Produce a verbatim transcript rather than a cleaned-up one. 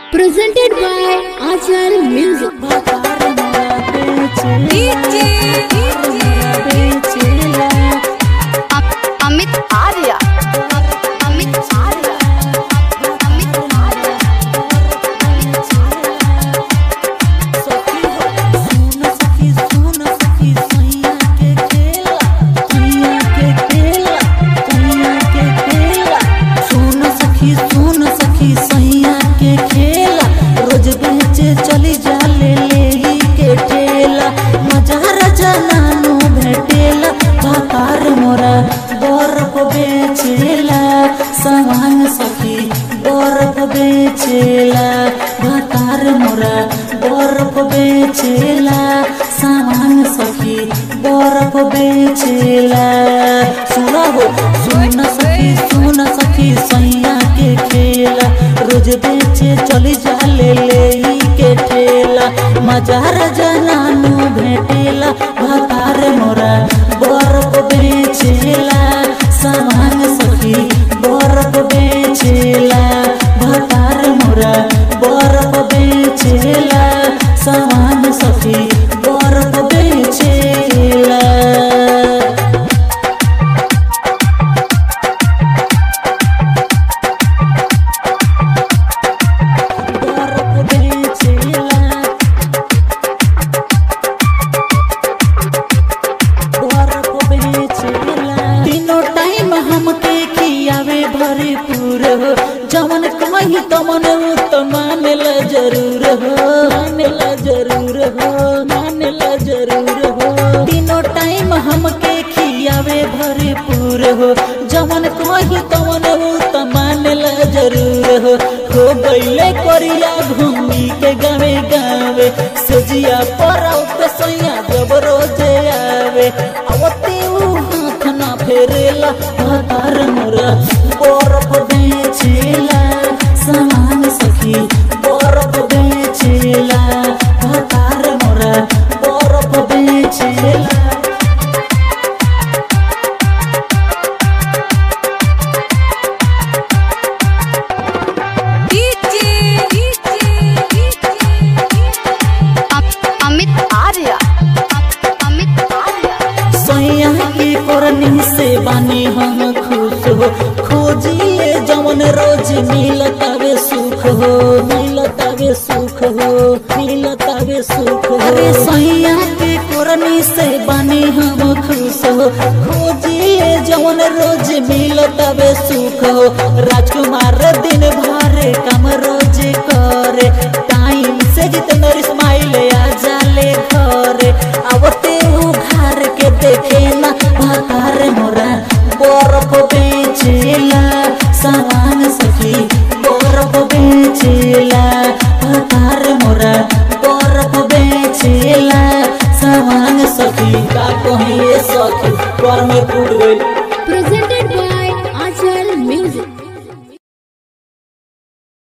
Presented by Achal Music. Amit Arya Amit Arya Amit Arya सुन सखी सुन सखी सैया के खेला सैया के खेला सैया के खेला सुन सखी सुन सखी सैया के खेला रोज बेचे चली जा ले लेही के ठेला मजा रजा नानू भेटेला भातार मोरा बर्फ बेचेला सामान सखी बर्फ बेचेला भातार मोरा बर्फ बेचेला सामान सखी बर्फ बेचेला सुना हो सुन सखी सुन सखी सैया के खेला रोज बेचे चली जा ले लेही के ठेला मजा रजा नानू भेटेला भातार मोरा बर्फ बेचेला सामान सखी बर्फ बेचेला भातार मोरा बर्फ बेचेला सामान सखी बर्फ बेचेला बर्फ बेचेला बर्फ बेचेला तीनों टाइम हमके खियावे भरपूर हो जवन कही तमन तो मानेला जरूर हो मानेला जरूर हो मानेला जरूर हो तीनों टाइम हमके खियावे भरपूर हो जवन कही तमन तो मानेला जरूर हो हो गईले करिया घूमी के गावे गावे सजिया पर औते सैया जब रोजे आवे आवते ऊ हाथ ना फेरेला भातार मोरा बर्फ बेचेला सामान सखी बर्फ बेचेला भातार मोरा बर्फ बेचेला अमित आर्या अमित आर्या सैया की करनी से बानी हम खुश हो खोजिए जवन रोज मिलतावे सुख हो मिलतावे सुख हो मिलतावे सुख हो अरे सैया की करनी से बानी हम खुश हो खोजिए जवन रोज मिलतावे सुख हो राजकुमार दिन भर काम रोज करे टाइम से जितना स्माइल आ जाले घरे आवते उ घर के देखे ना भातार मोरा बर्फ बेचेला सामान सखी बर्फ बेचेला भातार मोरा बर्फ बेचेला सामान सखी का कहिए सखी पर में टूट गई।